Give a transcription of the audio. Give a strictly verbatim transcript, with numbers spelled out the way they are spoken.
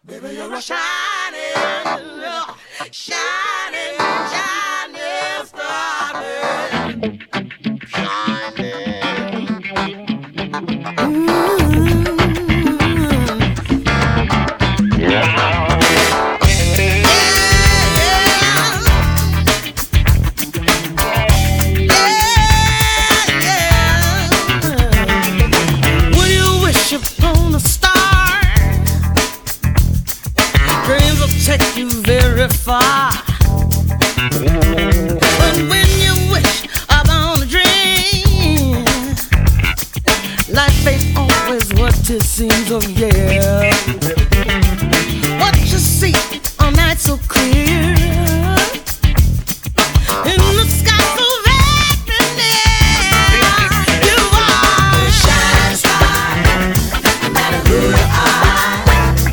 Baby, you're a shining, shining, shining star, baby. Take you very far. But when you wish upon a dream, life ain't always what it seems. Oh yeah.